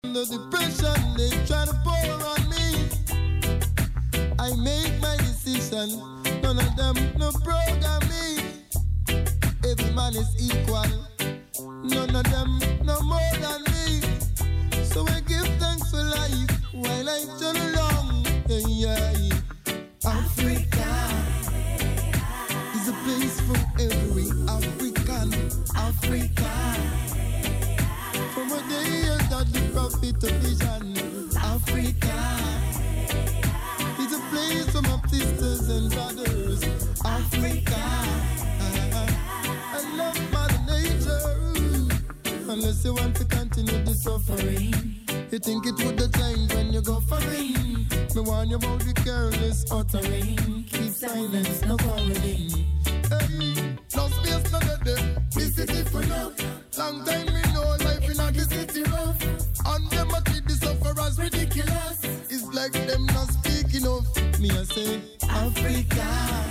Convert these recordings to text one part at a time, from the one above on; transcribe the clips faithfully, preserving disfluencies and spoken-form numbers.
The depression they try to pour on me. I make my decision. None of them no program me. Every man is equal. None of them no more than me. So I give thanks for life while I turn along. Yeah, yeah. Africa is a place for every African. Africa. From a day that the prophet of vision. Africa is a place for my sisters and brothers. Africa. I love Mother Nature. Unless you want to continue the suffering, you think it would have changed when you go for rain. Me warn you about the careless uttering. Keep silence, no quarreling. Hey, no space, no dead there. This city for now. Long time me know life in the city rough. And them a treat the sufferers ridiculous. It's like them not speaking of. Me I say Africa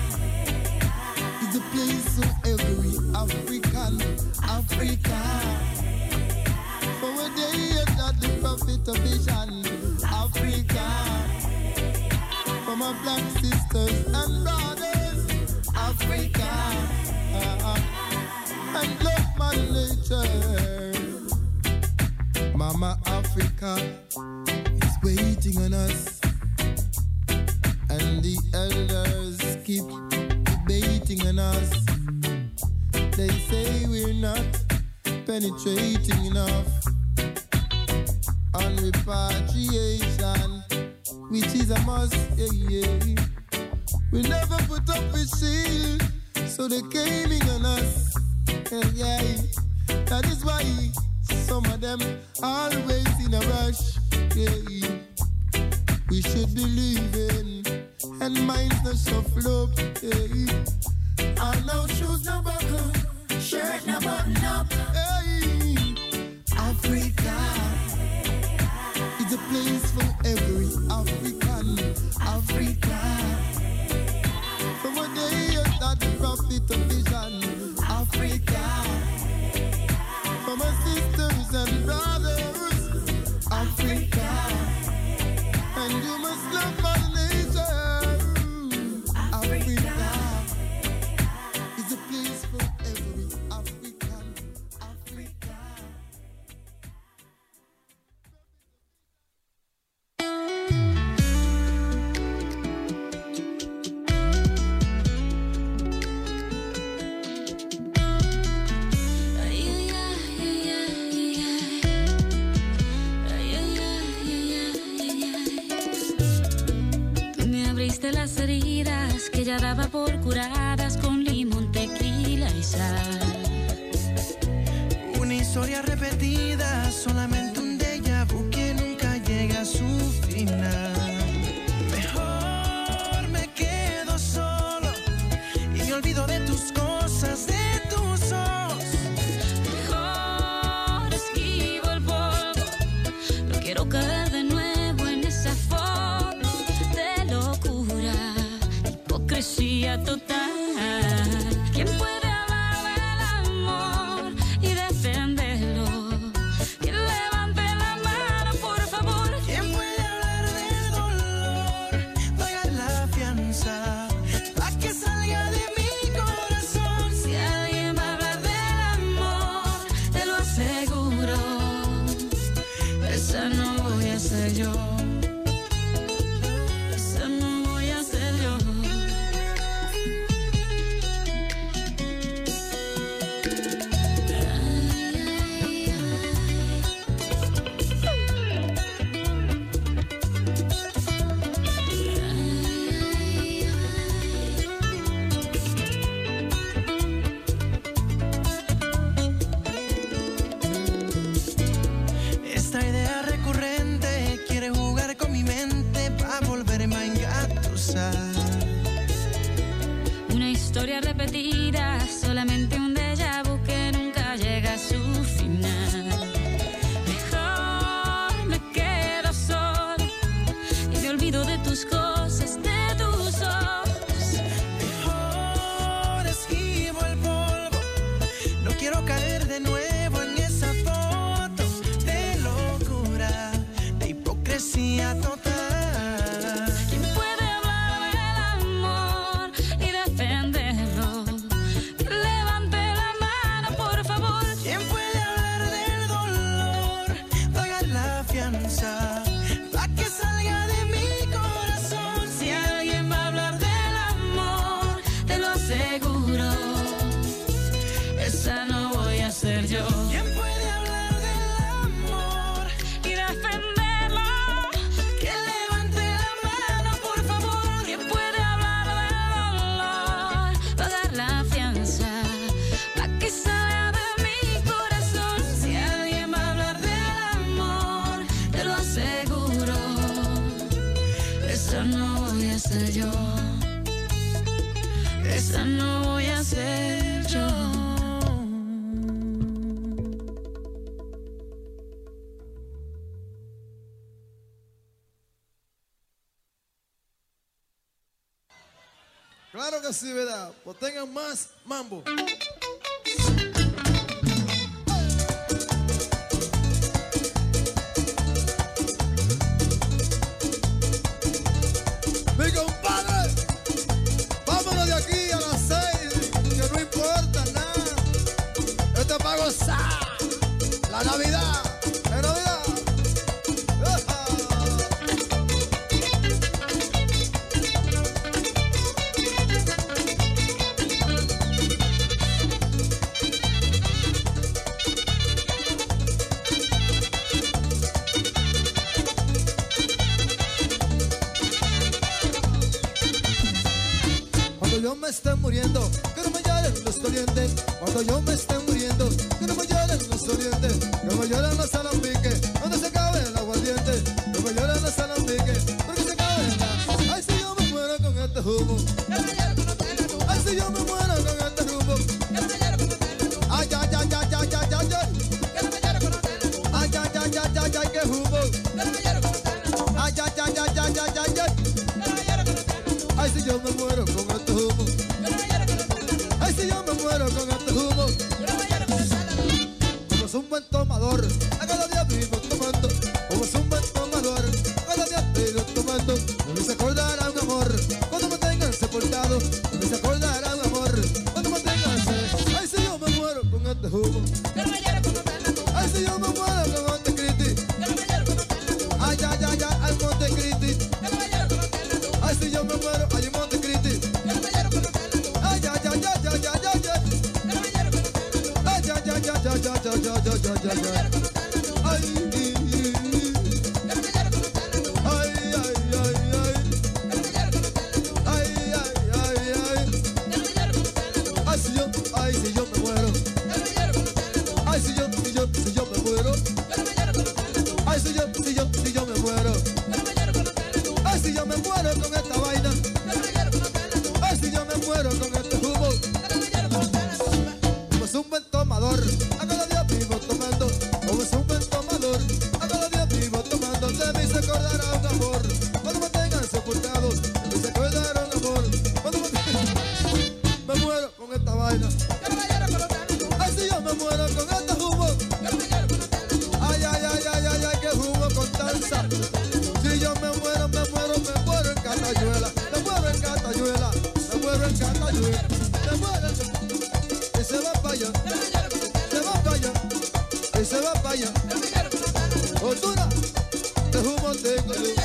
is the place of every African. Africa. For a day that the prophet of vision. Africa. For my black sisters and brothers. Africa. Uh-uh. And love my nature. Mama Africa is waiting on us. And the elders keep debating on us. They say we're not penetrating enough on repatriation, which is a must, yeah, yeah. We never put up a shield, so they came in on us, yeah, yeah. That is why some of them always in a rush, yeah. We should believe in, and minds not shuffle up, yeah. All no shoes, no buckle, shirt no button up, hey. Africa is a place for every African. Africa. From a day that the prophet of vision. Africa. For my sisters and brothers. Africa. And you must love my nature. Africa is a place for every African. Africa. Las heridas que ya daba por curadas con limón, tequila y sal. Una historia repetida, solamente un déjà vu que nunca llega a su final. Mejor me quedo solo y me olvido de tus cosas, de tus ojos. Mejor esquivo el polvo, no quiero caer de nuevo en esa foto de locura, hipocresía total. ¿Quién puede hablar del amor y defenderlo? ¿Quién levante la mano, por favor? ¿Quién puede hablar del dolor? Pagar la fianza pa' que salga de mi corazón. Si alguien va a hablar del amor, te lo aseguro, esa no voy a ser yo. Esa no voy a ser yo. Esta idea recurrente quiere jugar hipocresía total. ¿Quién puede hablar del amor y defenderlo? Que levante la mano, por favor. ¿Quién puede hablar del dolor? Pagar la fianza pa' que salga de mi corazón. Si alguien va a hablar del amor, te lo aseguro, esa no voy a ser yo. ¿Quién puede hablar del amor Y defenderlo, que levante la mano, por favor? ¿quién puede hablar del dolor? Pagar la fianza pa' que salga de mi corazón. Si alguien va a hablar del amor, te lo aseguro, esa no voy a ser yo. Esa no voy a ser yo. Claro que sí, ¿verdad? Pues tengan más mambo. Mi compadre, vámonos de aquí a las seis, que no importa nada. Esto es para gozar la Navidad, la Navidad. Cuando yo me esté muriendo, que no me lloren los dolientes. Cuando yo me esté muriendo, que no me lloren los dolientes. Que me lloren los alambiques, donde se acabe el aguardiente. Que me lloren los alambiques, porque se acabe la... Ay, si yo me muero con este humo. Ay, si yo me muero con este humo. Ay, ay, ay, ay, ay, ay, ay, ay. Ay, ay, ay, ay, ay, ay, qué humo. Ay, ay, ay, ay, ay, ay, ay, ay. Ay, si yo me muero con este humo. Ay, si yo me muero con este humo. Como es un buen tomador, a cada día vivo tomando. Como es un buen tomador, a cada día vivo tomando. No me se acordará un amor cuando me tengan sepultado. No me se acordará un amor cuando me tengan sepultado. Ay, si yo me muero con este humo. Ay, si yo me muero con Montecristi. Ay, ay, ay, ay, ay, Montecristi. Ay, si yo me muero, ay, en Montecristi. Ay, ay, ay, ay, ay, ay, ay, ay. Ay, ay, ay, ay, ay, ay, ay, ay, ay, ay, ay, ay. Ay, ay, ay, ay, ay. Ay, ay, ay, ay. Ay, si yo, ay, si yo me muero. Ay, si yo, si yo, si yo me muero. Ay, si yo, si yo, si yo me muero. Ay, si yo me muero con esta vaina. Ay, si yo me muero con este humo. Como es un buen tomador, a cada día vivo tomando. Como es un buen tomador, a cada día vivo tomando. De mí se acordará un amor cuando me tengan sepultado. De mí se acordará un amor cuando me tengan... Me muero con esta vaina. Ay, si yo me muero con este humo. Ay, ay, ay, ay, ay, ay, qué humo con tanza. Si yo me muero, me muero, me muero en Catayuela. Me muero en Catayuela. Me muero en Catayuela. Me muero en... Y se va para allá. Se va para allá. Y se va para allá. Osuna, de humo tengo yo.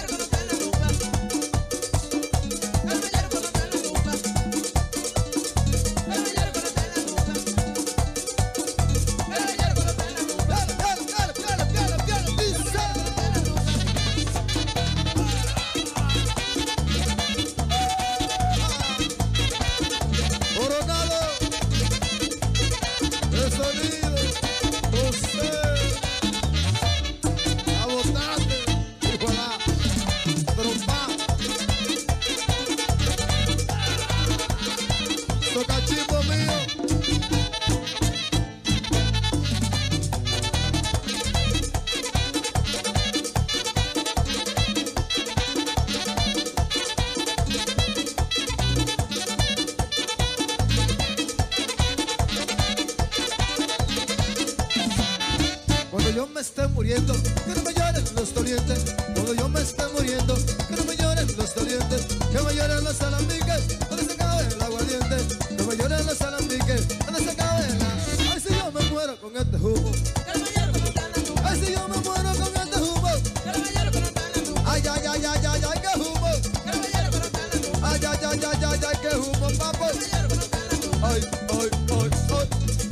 Cuando yo me esté muriendo, que no me lloren los dolientes. cuando yo me esté muriendo, que no me lloren los dolientes, que me lloren los alambiques, donde se acabe el aguardiente, que me lloren los alambiques, donde se acabe la... Ay, si yo me muero con este humo, ay, si yo me muero con este humo, ay, ay, ay, ay, ay, ay, qué humo, ay, ay, ay, ay, ay, ay, qué humo, papo, ay, ay, ay, ay.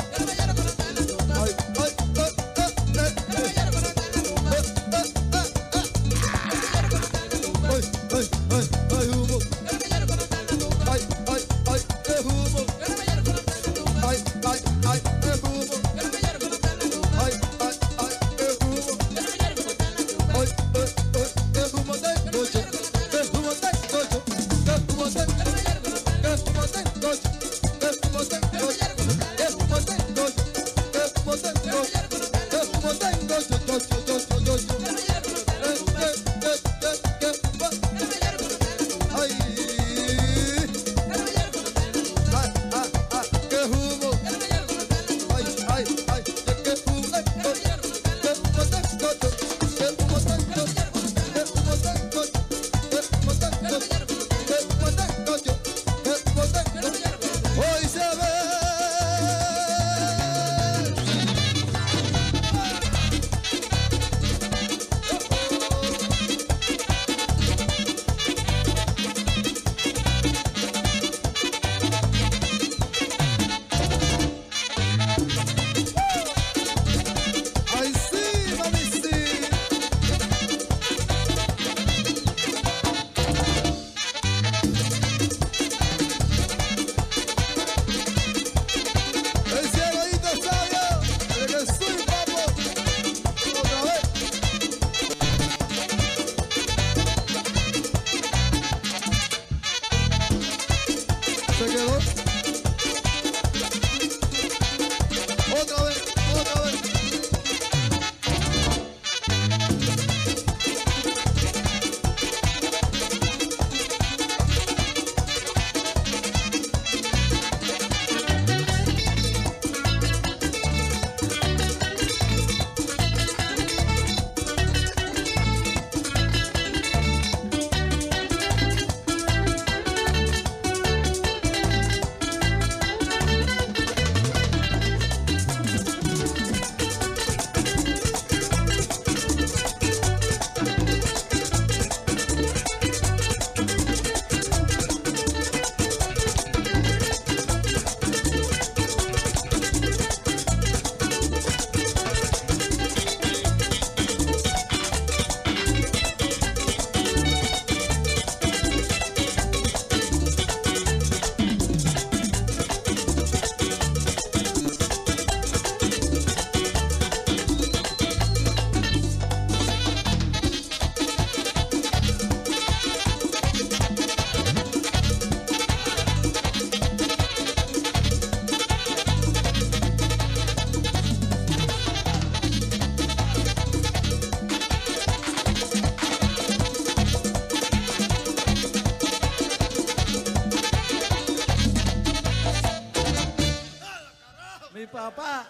papá.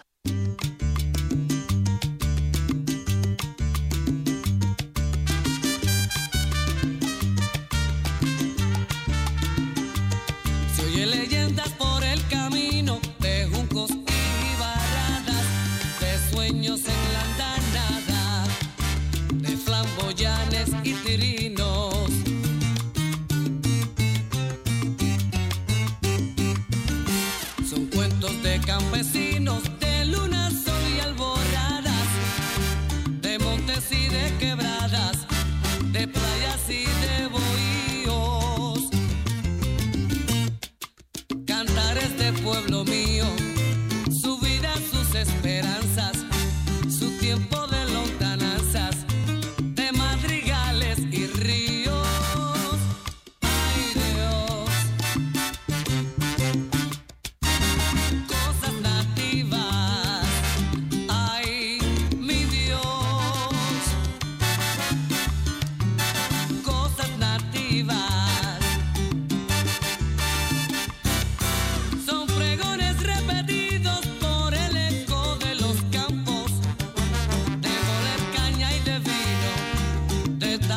Se oye leyendas por el camino de juncos y barradas, de sueños en la andanada, de flamboyanes y tirinos. Son cuentos de campesinos, de luna, sol y alborradas, de montes y de quebradas, de playas y de bohíos. Cantares de pueblo mío, su vida, sus esperanzas, su tiempo de lontananzas, de madrigales y ríos. Ay Dios, cosas nativas. Ay mi Dios,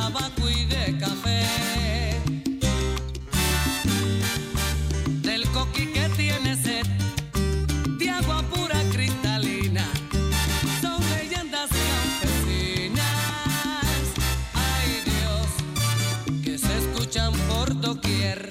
tabaco y de café. Del coqui que tiene sed de agua pura cristalina. Son leyendas campesinas. Ay Dios, que se escuchan por doquier.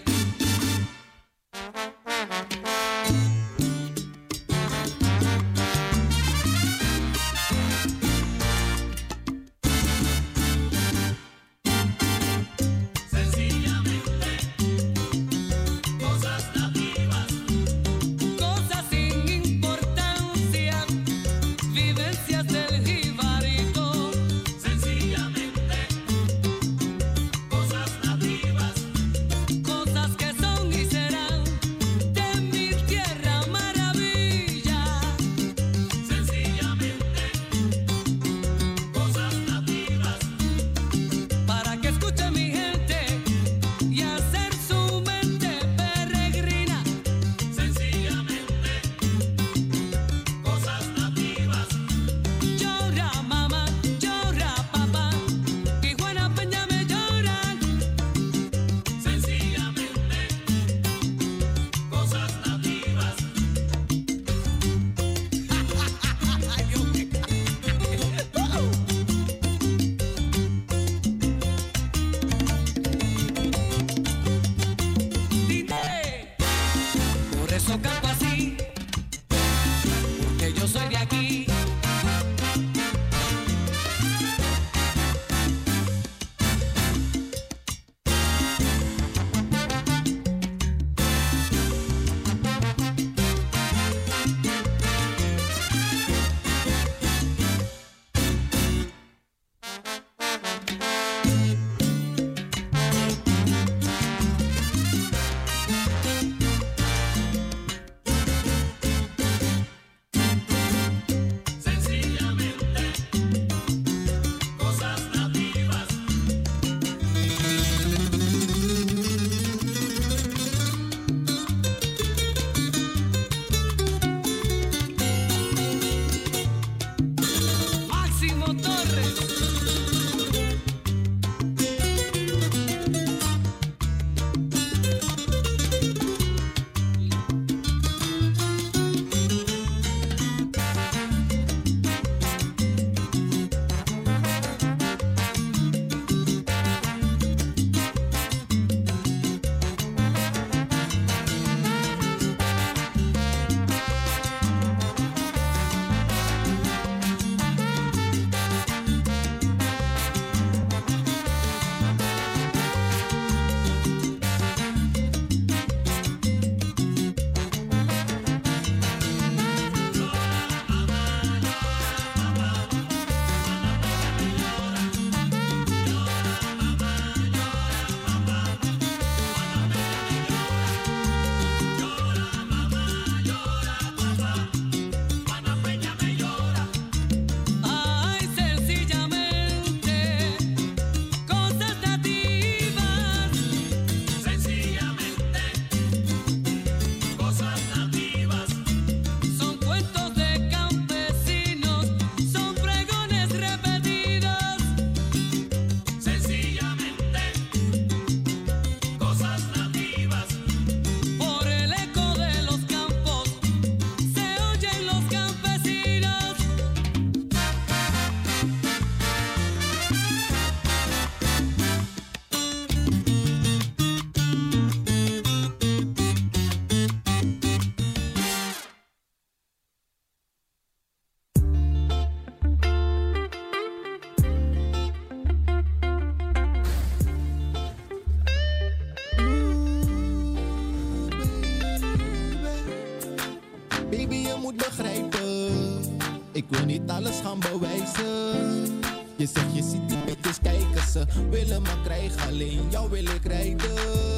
Ik wil niet alles gaan bewijzen. Je zegt je ziet die bitches kijken, ze willen me krijgen, alleen jou wil ik rijden.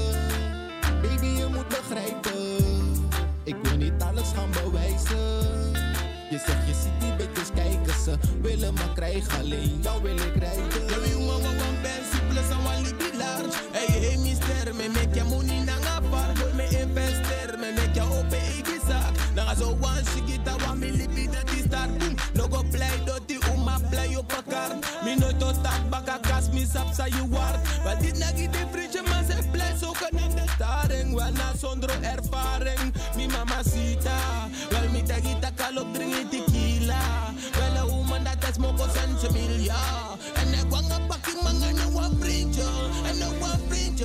Baby, je moet begrijpen, ik wil niet alles gaan bewijzen. Je zegt je ziet die bitches kijken, ze willen me krijgen, alleen jou wil ik rijden. Yo, mama, one band, simple, someone live large. Hey, hey, mister, me make your money nanga par. Boy, me investor, me make your open igisa. Nanga zo one shigita, one me libi dat die start. No go play, doti, uma play op elkaar. Me nooit tot tak, baka kas, me sapsa you are. Wat dit na git de vriendje man se bless ook aan de staring. Wel na zonder ervaring. Mi mamacita. Wel mi tagita kalop drink tequila. Wel a woman that is moko sensimilia. And I want a fucking man and I want vriendje. And I want vriendje.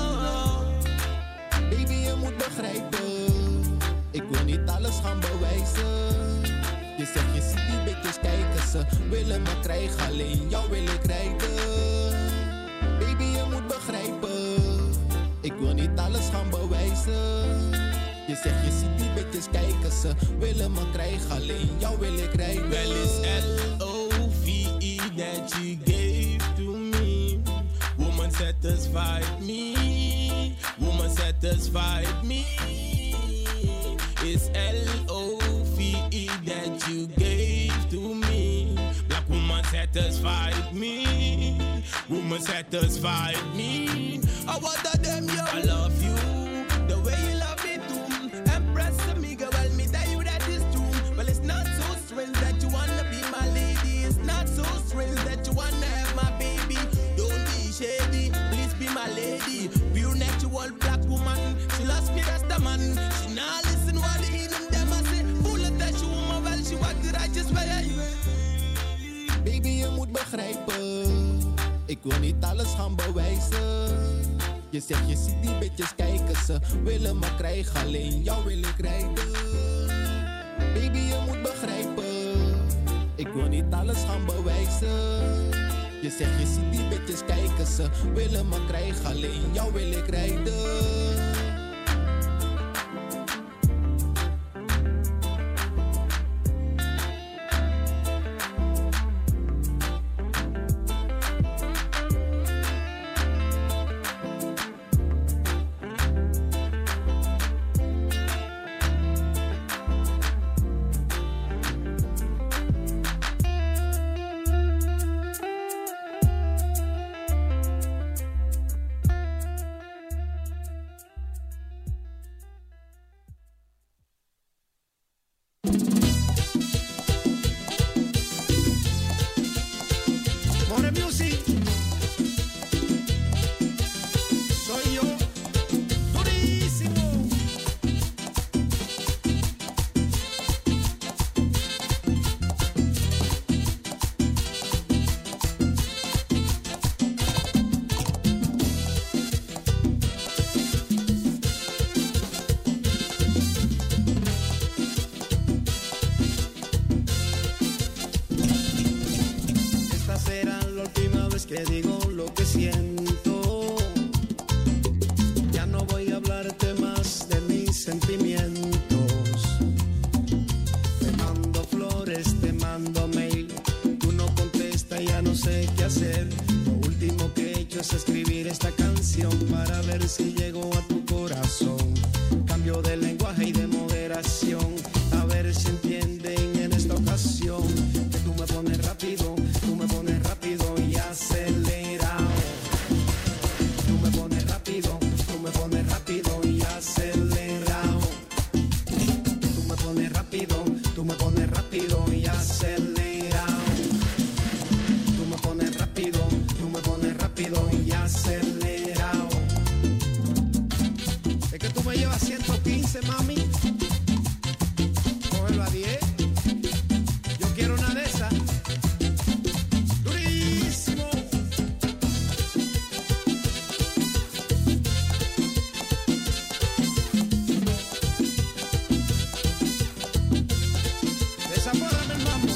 Baby, je moet begrijpen. Ik wil niet alles gaan bewijzen. Je zegt je ziet die bitches kijken, ze willen me krijgen, alleen jou wil ik rijden. Baby, je moet begrijpen. Ik wil niet alles gaan bewijzen. Je zegt je ziet die bitches kijken, ze willen me krijgen, alleen jou wil ik rijden. Well, it's L O V E that you gave to me. Woman satisfied me. Woman satisfied me. It's L O V E that you gave to me. Black woman satisfied me. Woman satisfied me. I want them, yo. I love you the way you love me too. Empress amiga, well me tell you that is true. Well, it's not so strange that you wanna be my lady. It's not so strange that you wanna have my baby. Don't be shady, please be my lady. Pure natural black woman. She lost me, that's the man. She not listen what the heathen them I say. Full of that she woman, well she walk the righteous way. Baby, je moet begrijpen. Ik wil niet alles gaan bewijzen. Je zegt je ziet die bitches kijken, ze willen me krijgen, alleen jou wil ik rijden. Baby, je moet begrijpen. Ik wil niet alles gaan bewijzen. Je zegt je ziet die bitches kijken, ze willen me krijgen, alleen jou wil ik rijden. Que digo lo que siento. Ya no voy a hablarte más de mis sentimientos. Te mando flores, te mando mail. Tú no contestas, ya no sé qué hacer. Lo último que he hecho es escribir esta canción para ver si llego a tu corazón. Cambio de lenguaje y de moderación, a ver si entienden en esta ocasión que tú me pones rápido, tú me pones rápido y acelerado. Tú me pones rápido, tú me pones rápido y acelerado. Tú me pones rápido, tú me pones rápido y acelerado. Tú me pones rápido, tú me pones rápido y acelerado. Es que tú me llevas ciento quince, mami. Cógelo a diez. Yo quiero una de esas. Durísimo. Desapórame el mambo.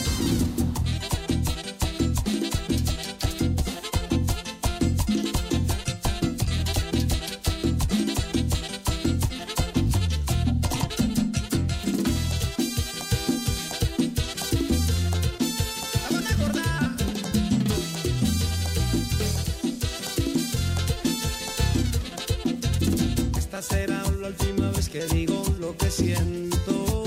Esta será la última vez que digo lo que siento.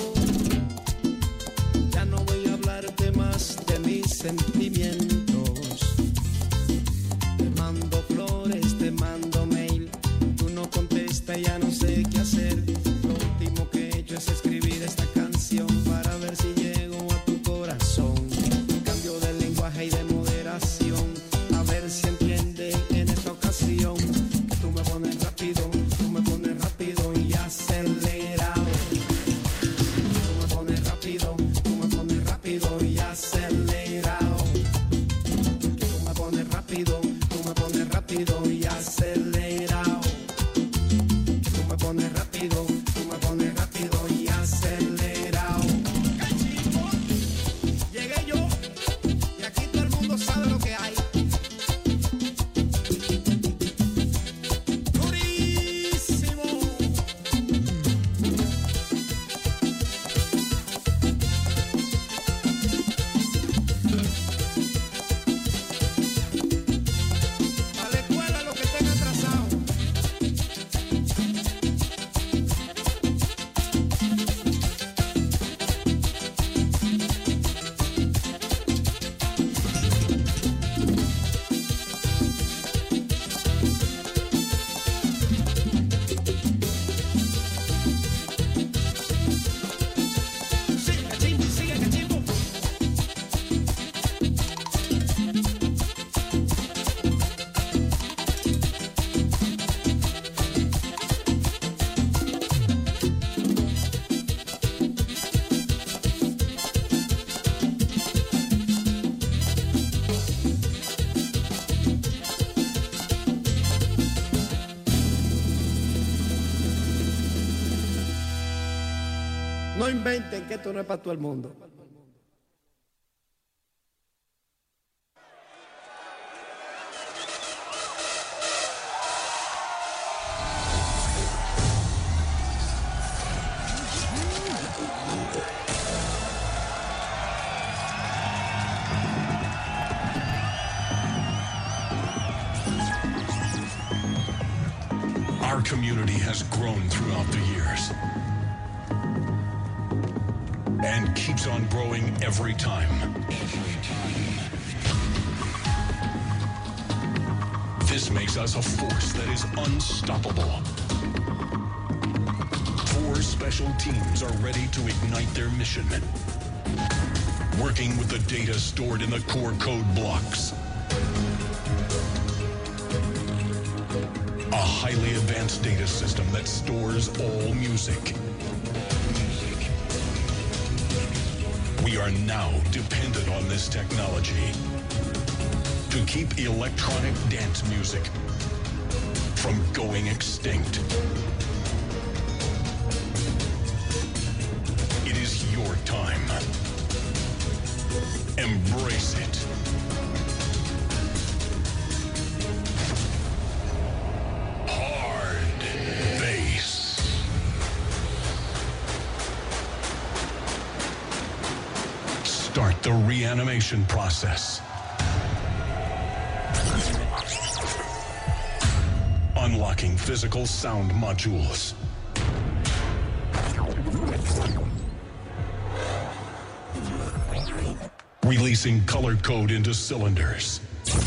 Ya no voy a hablarte más de mis sentimientos. Te mando flores, te mando mail. Tú no contestas, ya no sé qué hacer. Lo último que he hecho es escribir esta canción para ver si llego a tu corazón. Cambio de lenguaje y de moderación, a ver si entiendes rápido, tú me pones rápido y acelerado. Que tú me pones rápido, tú me pones rápido y acelerado. ¡Cachimbo! Llegué yo y aquí todo el mundo sabe lo que hay. No inventen que esto no es para todo el mundo. Our community has grown throughout the years and keeps on growing every time. This makes us a force that is unstoppable. Four special teams are ready to ignite their mission, working with the data stored in the core code blocks. A highly advanced data system that stores all music. We are now dependent on this technology to keep electronic dance music from going extinct. It is your time. Embrace it. Hard bass. Start the reanimation process. Unlocking physical sound modules. Releasing color code into cylinders.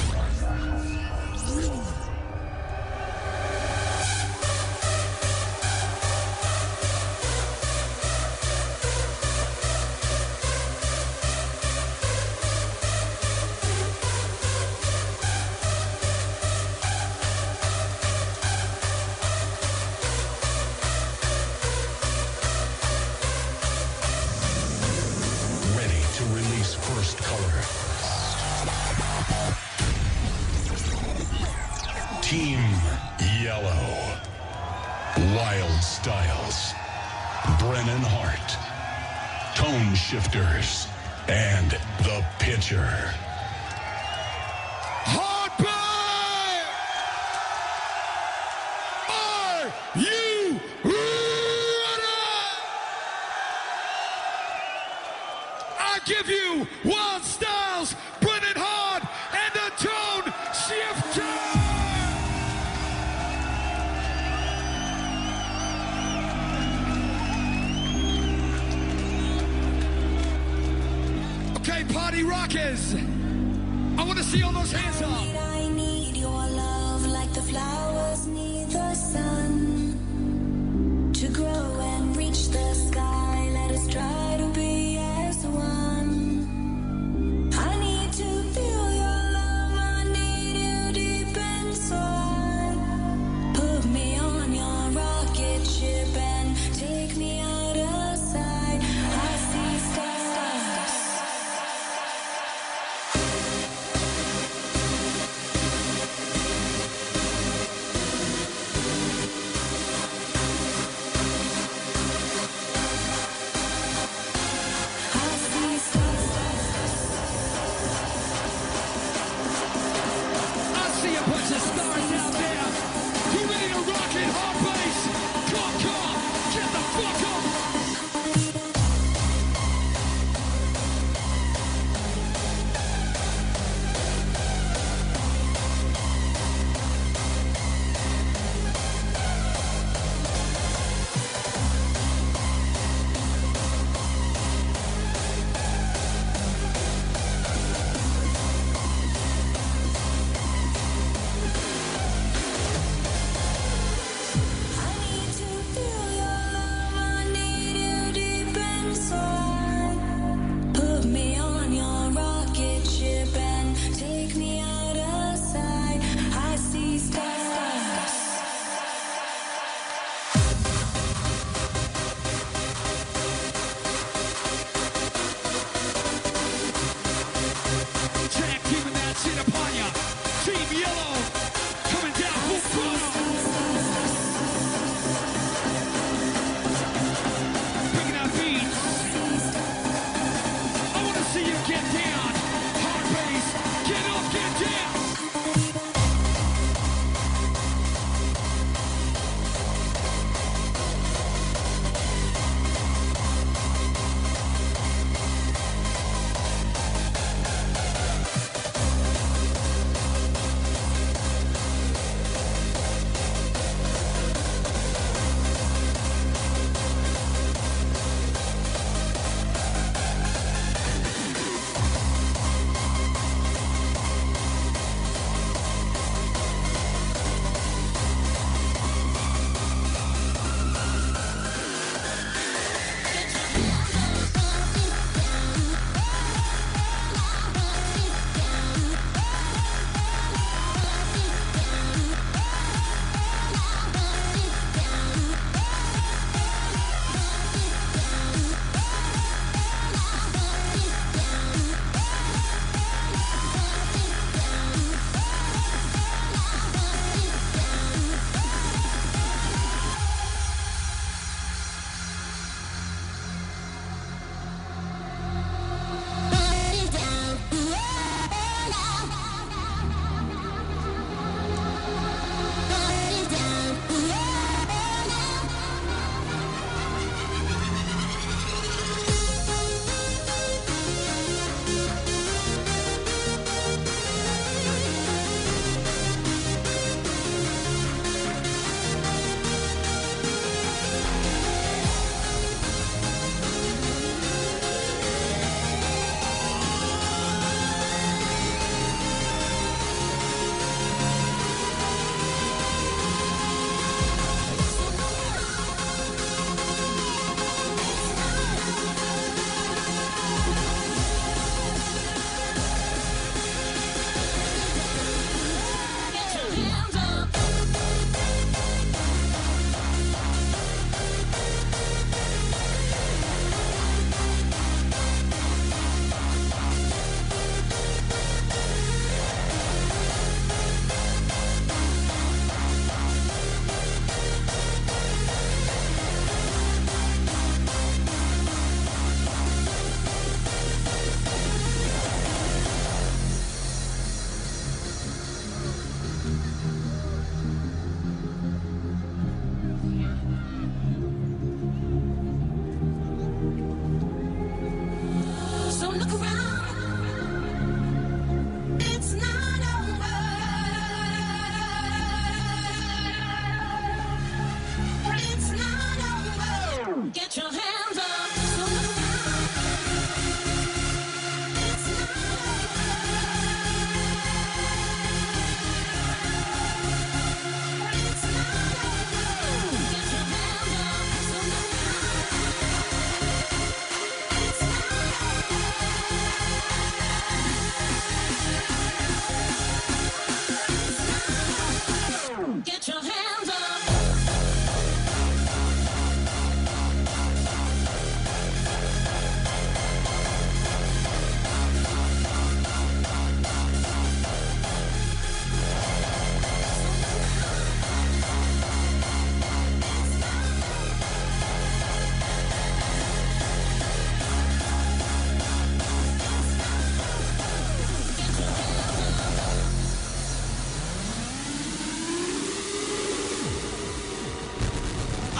Team Yellow, Wild Styles, Brennan Hart, Tone Shifters, and The Pitcher. Hard play! Are you ready? I give you Wild Styles, Brennan Hart, and the Tone Shifter! Okay, party rockers, I want to see all those hands up. I need your love like the flowers need the sun to grow and reach the sky. Let us try to be as one. I need to feel your love. I need you deep inside. Put me on your rocket ship and take me out of sight. I see stars. bunch of stars out there. You ready to rock it, hard bass? Come, come, get the fuck up.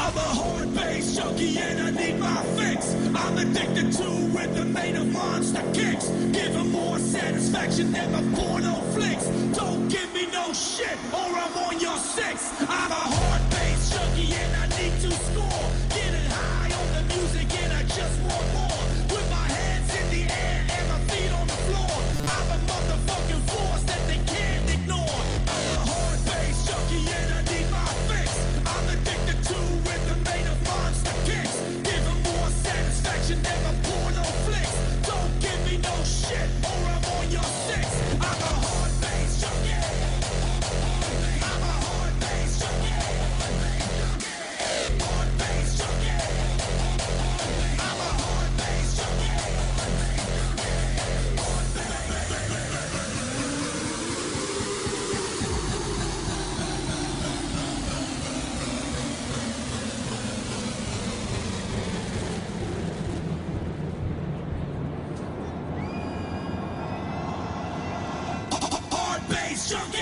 I'm a hard bass junkie and I need my fix. I'm addicted to rhythm made of monster kicks. Giving more satisfaction than my porno flicks. Don't give me no shit or I'm on your six. I'm a hard bass junkie and I need to score. Getting high on the music and I just want more. With my hands in the air and my feet on the floor. I'm a motherfucking force that they can't ignore. I'm a hard bass junkie and I need my fix. I'm addicted to rhythm made of monster kicks. Giving more satisfaction than my porno flicks. Don't give me no shit or I'm on your six. I'm a hard bass junkie. I'm a hard bass junkie. Hard bass junkie. I'm a hard bass junkie. Hard bass junkie.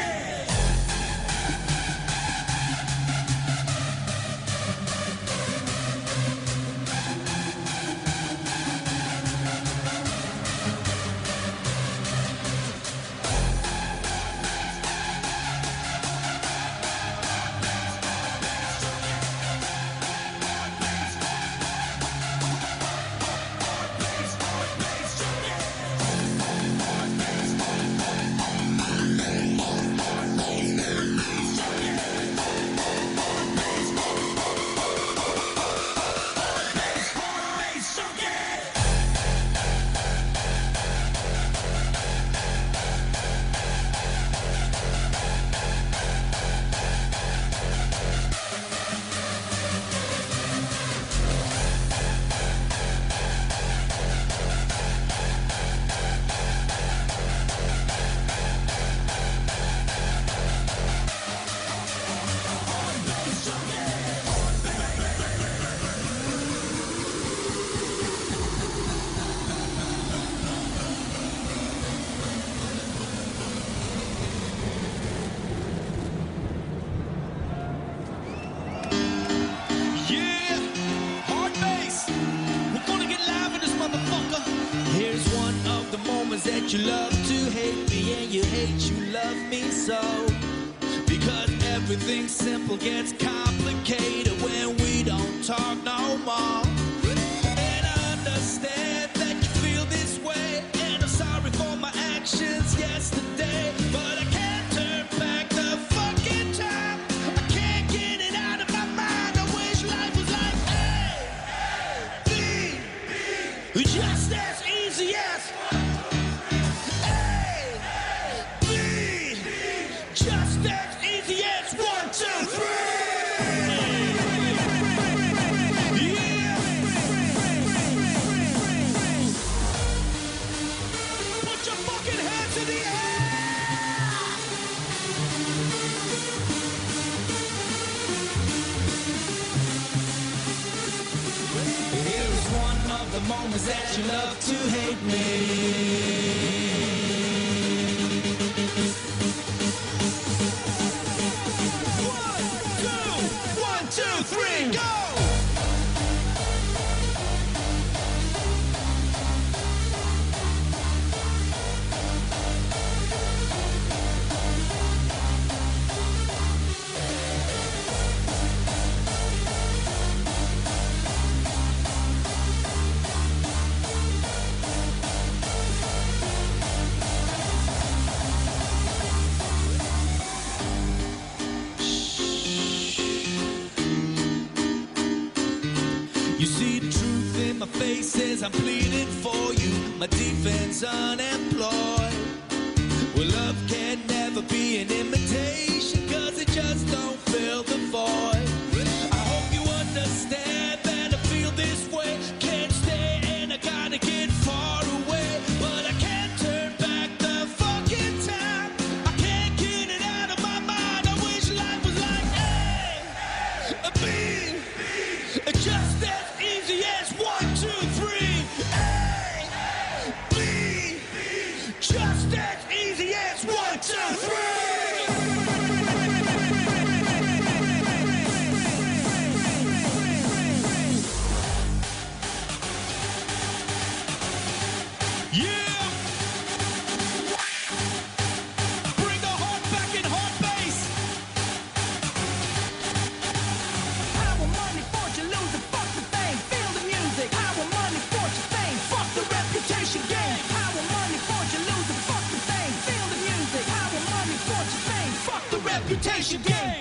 Yeah, hard bass. We're gonna get live in this motherfucker. Here's one of the moments that you love to hate me and you hate you love me so. Because everything simple gets complicated when we don't talk no more. And I understand that you feel this way, and I'm sorry for my actions yesterday, but I can't turn back the fucking time. I can't get it out of my mind. I wish life was like A, B, just as easy as A, B, just as easy as one, two, three. Yeah. Put your fucking hands in the air. Here's one of the moments that you love to hate me. One, two, one, two, three, go! You see the truth in my face as I'm pleading for you. My defense unemployed. Well, love can never be an imitation, cause it just don't fill the void. I hope you understand that I feel this way. Can't stay and I gotta get far away. But I can't turn back the fucking time. I can't get it out of my mind. I wish life was like A, B, just as easy as one, two, three. A, B, just as easy as one, two, three. reputation game.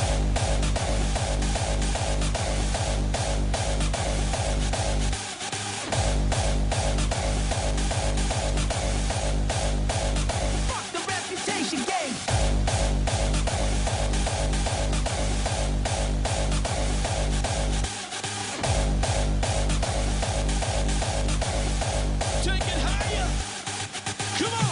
Fuck the reputation game. Take it higher. Come on.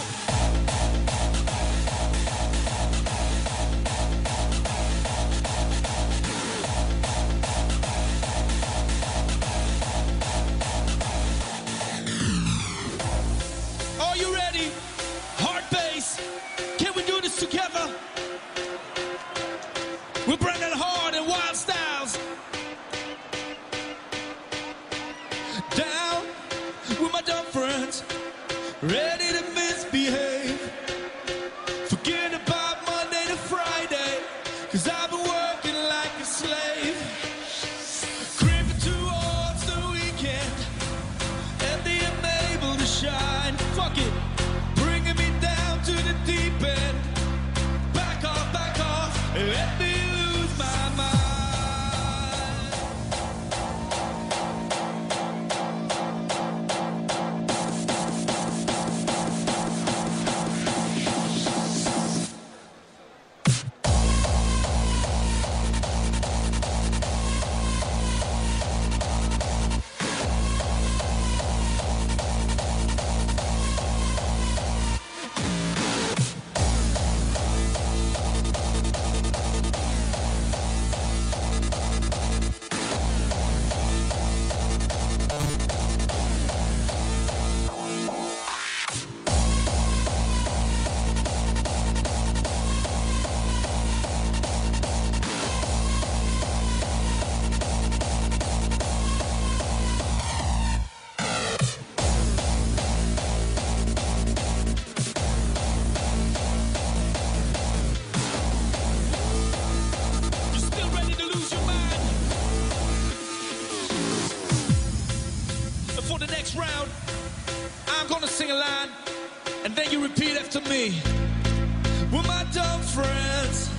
Are you ready? Hard bass. Can we do this together? We're bringing hard and wild styles. Down with my dumb friends, ready to misbehave. Forget about Monday to Friday, cause I've been working like a slave. Creeping towards the weekend, and the unable to shine. Fuck it, bringing me down to the deep end. Back off, back off, and let me lose my mind. You still ready to lose your mind? For the next round, I'm gonna sing a line, and then you repeat after me. With my dumb friends,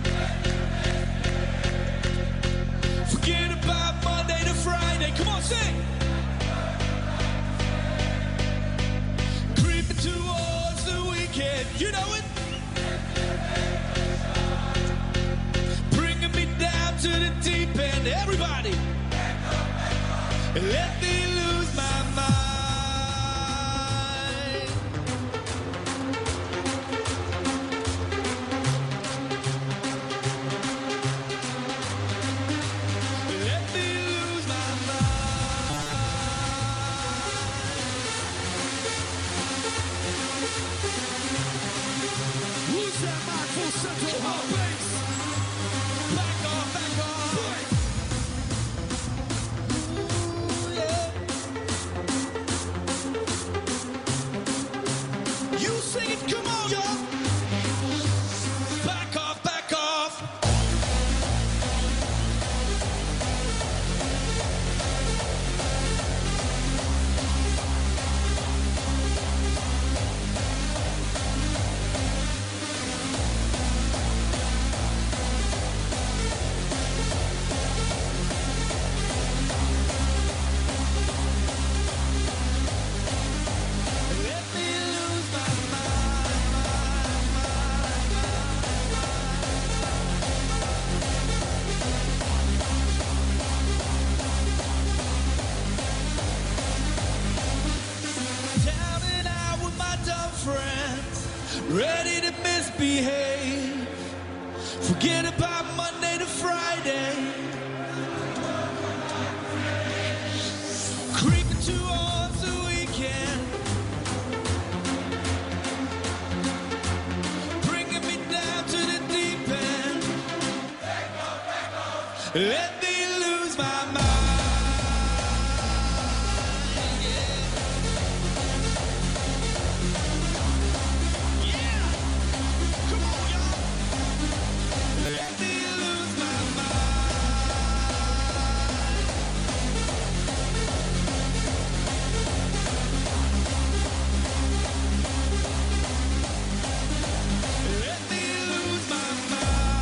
forget about Monday to Friday. Come on, sing. Creeping towards the weekend, you know it. Bringing me down to the deep end. Everybody, let me lose my mind. Let me lose my mind. Who's that man for Central Hot Bass? Back off, back off. Ooh, yeah. You sing it, come on, y'all. Back off, back off. Let me lose my mind. Down and out with my dumb friends, ready to misbehave. Forget about Monday to Friday. Creeping towards the weekend, bringing me down to the deep end. Let me lose my mind. Yeah. Come on, y'all. Let me lose my mind. Let me lose my mind.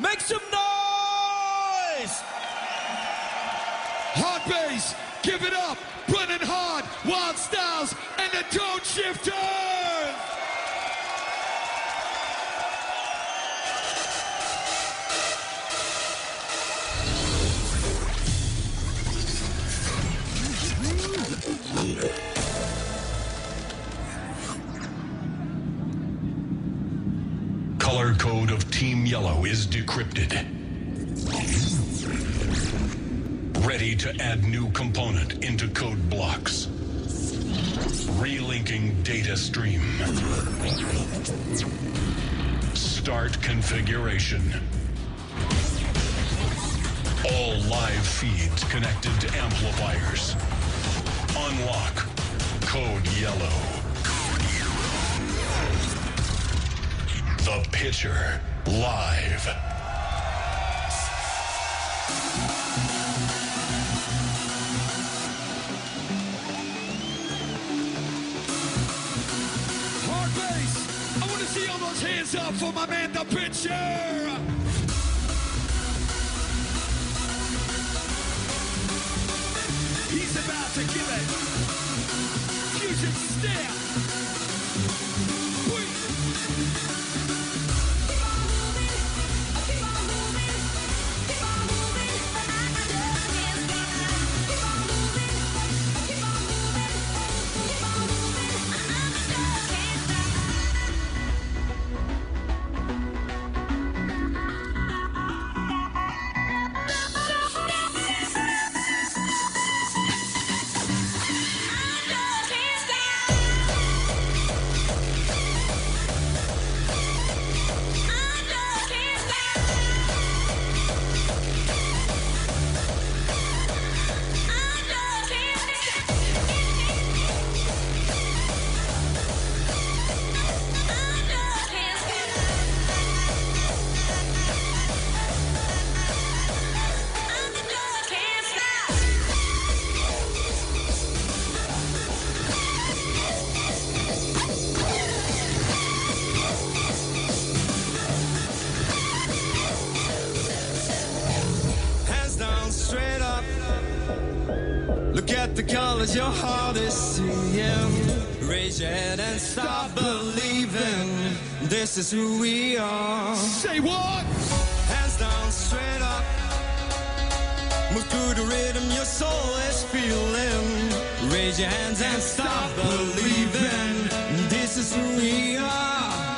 Make some noise! Hard bass, give it up. Running hard, Wild Styles, and the Tone Shifters! Color code of Team Yellow is decrypted. Ready to add new component into code blocks. Relinking data stream. Start configuration. All live feeds connected to amplifiers. Unlock Code Yellow. The Pitcher live. Hard bass, I want to see all those hands up for my man, The Pitcher. He's about to give it. Fusion stare. The colors your heart is seeing. Raise your head and start believing. This is who we are. Say what? Hands down, straight up. Move to the rhythm your soul is feeling. Raise your hands and start believing. This is who we are.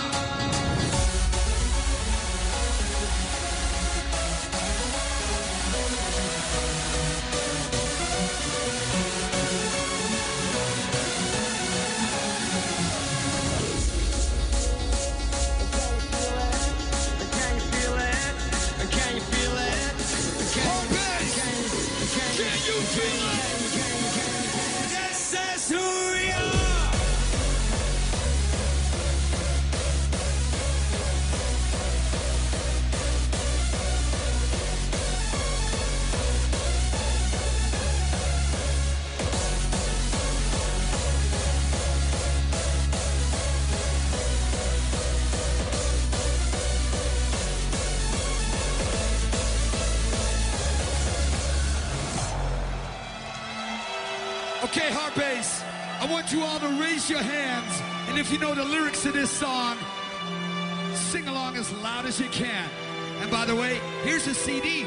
Okay, hard bass, I want you all to raise your hands, and if you know the lyrics to this song, sing along as loud as you can. And by the way, here's a C D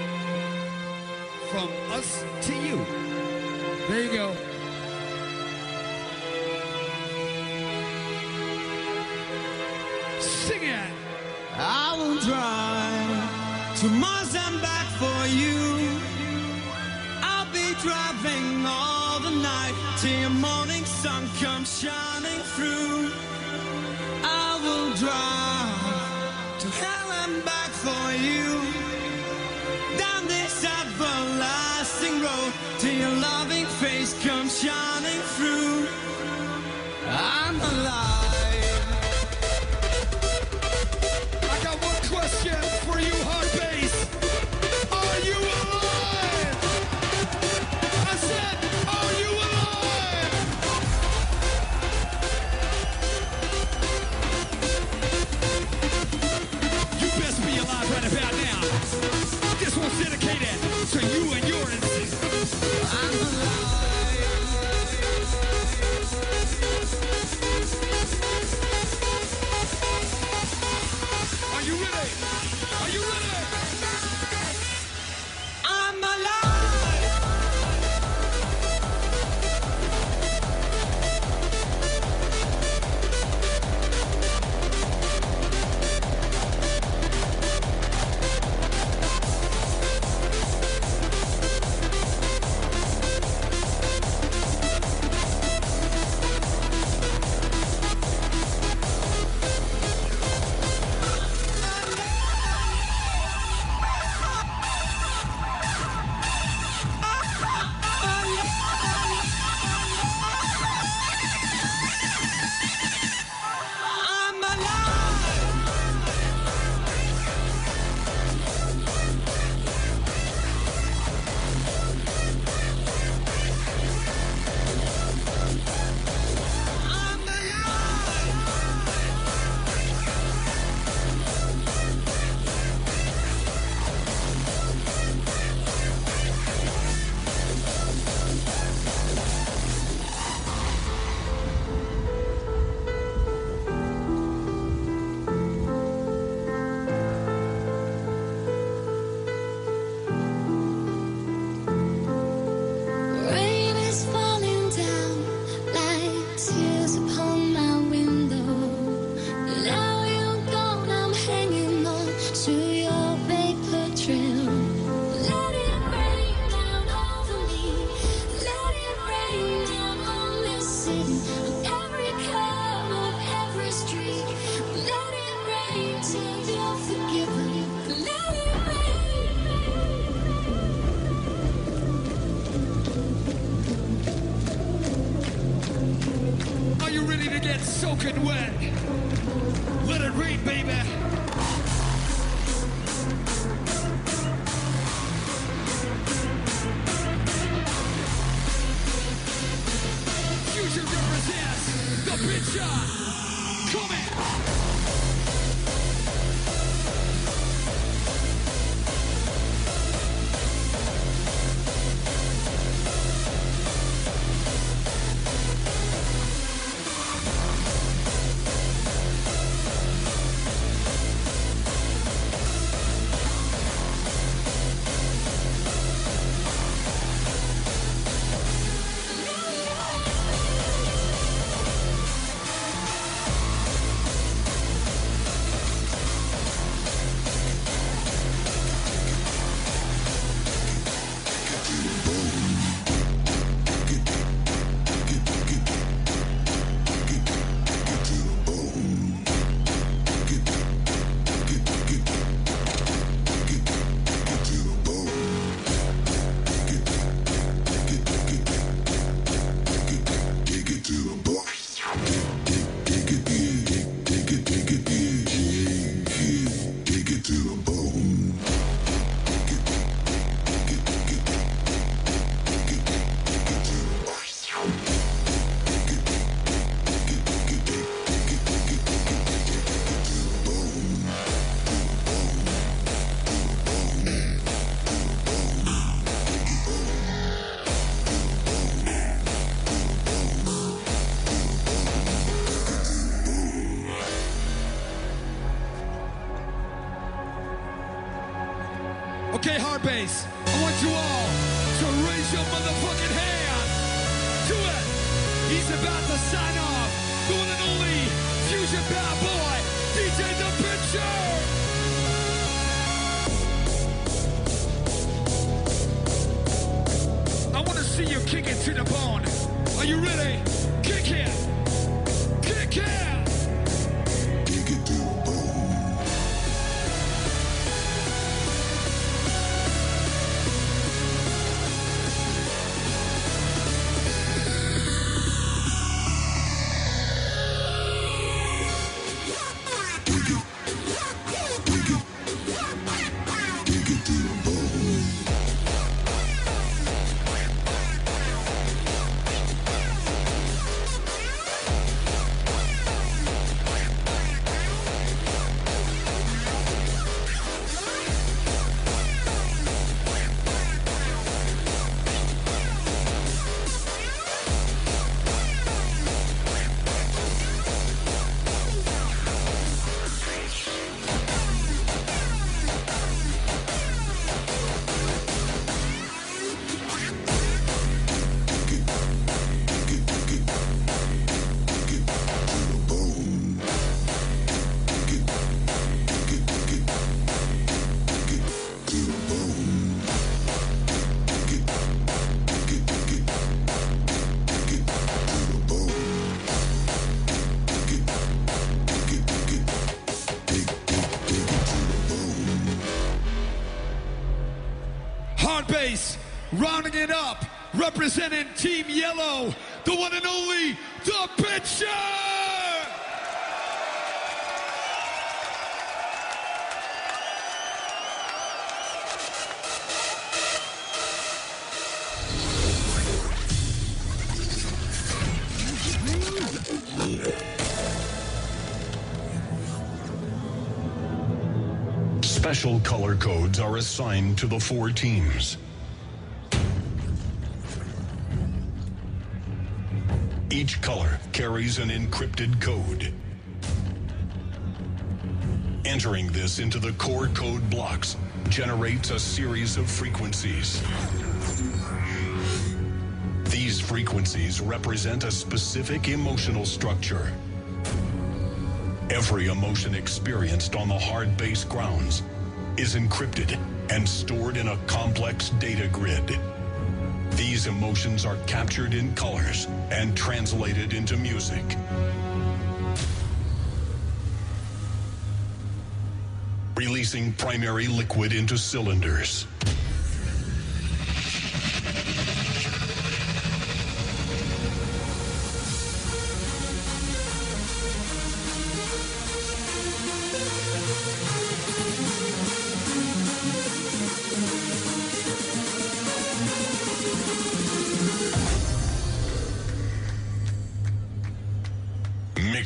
from us to you. There you go. Sing it. I will drive to Mars and back for you. I'll be driving all the night till your morning sun comes shining through. I will drive to hell and back for you. Down this everlasting road till your loving face comes shining through. I'm alive. I got one question for you, hard bass. Are you alive? I said, are you alive? You best be alive right about soaking wet. Let it rain, baby. Future represents the picture. Come in. Okay, hard bass, I want you all to raise your motherfucking hand to it. He's about to sign off. The one and only Fusion Bad Boy, D J The Picture. I want to see you kick it to the bone. Are you ready? Kick it. Kick it. Kick it to the bone. Bass, rounding it up, representing Team Yellow, the one and only The Picture! Special color codes are assigned to the four teams. Each color carries an encrypted code. Entering this into the core code blocks generates a series of frequencies. These frequencies represent a specific emotional structure. Every emotion experienced on the hard bass grounds is encrypted and stored in a complex data grid. These emotions are captured in colors and translated into music. Releasing primary liquid into cylinders.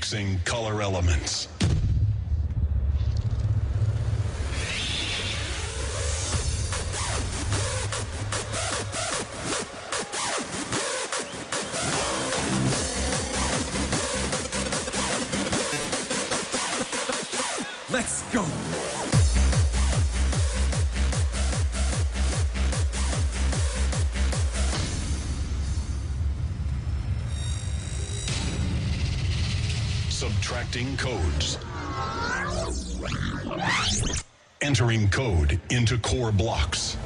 Mixing color elements. Let's go. Subtracting codes. Entering code into core blocks.